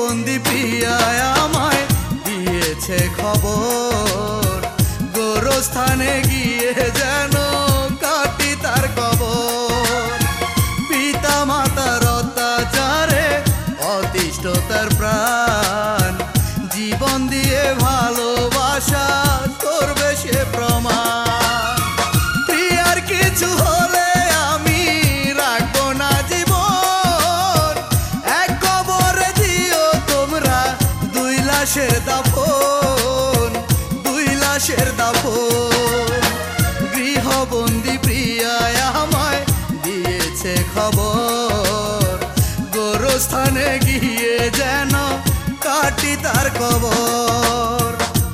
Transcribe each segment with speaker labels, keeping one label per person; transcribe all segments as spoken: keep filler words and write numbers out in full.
Speaker 1: গৃহবন্দী প্রিয়ায় আমায় দিয়েছে খবর, গোরস্থানে গিয়ে যেন কাটি তার কবর। পিতা মাতার অত্যাচারে অতিষ্ঠ তার প্রাণ, জীবন দিয়ে ভালোবাসা করবে সে প্রমাণ। প্রিয়ার কিছু হলে আমি রাখবো না জীবন, এক কবরে দিও তোমরা দুই লাশের দাফন, দুই লাশের দাফন। গৃহবন্দী প্রিয়ায় আমায় দিয়েছে খবর, গোরস্থানে গিয়ে যেন কাটি তার কবর।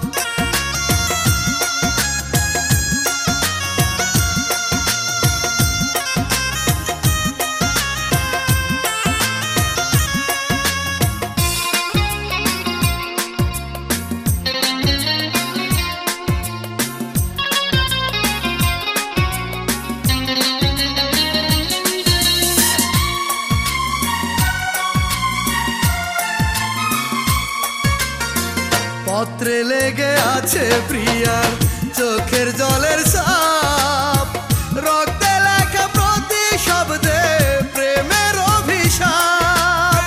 Speaker 1: পত্রে লেগে আছে প্রিয়ার চোখের জলের ছাপ, রক্তে লেখা প্রতি শব্দে প্রেমের অভিশাপ।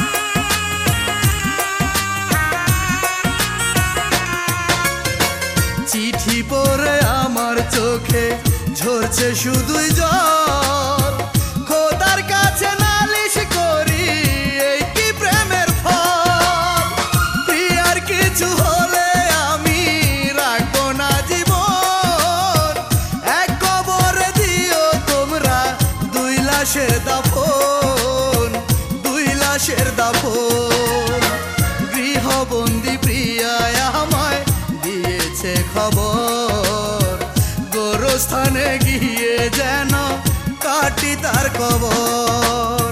Speaker 1: চিঠি পড়ে আমার চোখে ঝরছে শুধুই জল, খোদার কাছে নালিশ করি এই কি প্রেমের ফল। প্রিয়ার কিছু হলে আমি রাখবো না জীবন, এক কবরে দিও তোমরা দুই লাশের দাফন, দুই লাশের দাফন। গৃহবন্দী প্রিয়ায় আমায় দিয়েছে খবর, গোরস্থানে গিয়ে যেন কাটি তার কবর।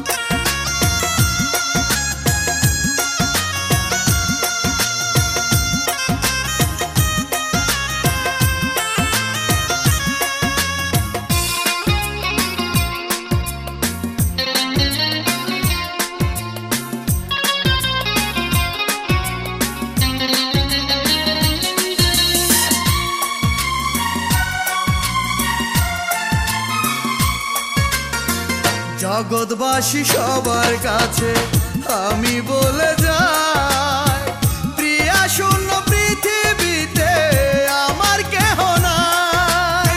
Speaker 1: জগৎবাসী সবার কাছে আমি বলে যাই, প্রিয়া শূন্য পৃথিবীতে আমার কেহ নাই।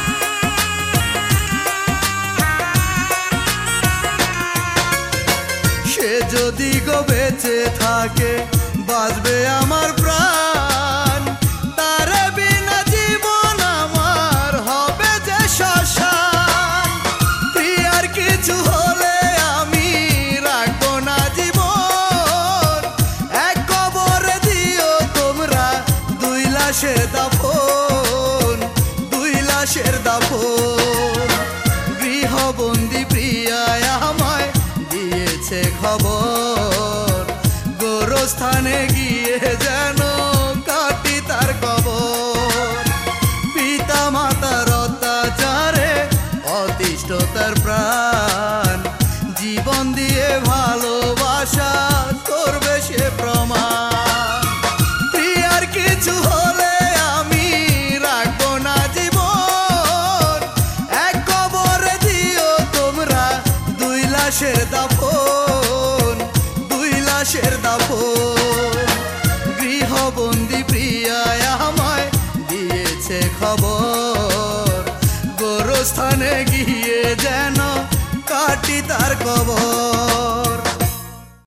Speaker 1: সে যদি গো বেঁচে থাকে বাঁচবে আমার প্রাণ, তারে বিনা জীবন আমার হবে যে শ্মশান। প্রিয়ার কিছু হলে আমি রাখবো না জীবন, এক কবরে দিও তোমরা দুই লাশের দাফন, দুই লাশের দাফন। গৃহবন্দী প্রিয়ায় আমায় দিয়েছে খবর, গোরস্থানে গিয়ে যেন কাটি তার কবর। পিতা মাতার অত্যাচারে অতিষ্ঠ তার প্রাণ, জীবন দিয়ে ভালোবাসা করবে সে প্রমাণ। প্রিয়ার কিছু হলে আমি রাখবো না জীবন, এক কবরে দিও তোমরা দুই লাশের দাফন, দুই লাশের দাফন। গৃহবন্দী প্রিয়ায় আমায় দিয়েছে খবর, গোরস্থানে গিয়ে যেন কাটি তার কবর।